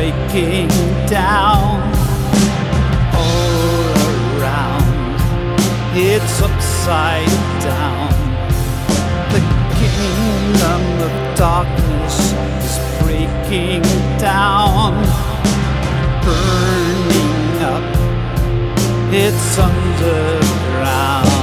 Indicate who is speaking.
Speaker 1: breaking down. All around, it's upside down. The kingdom of darkness is breaking down, burning up, it's underground.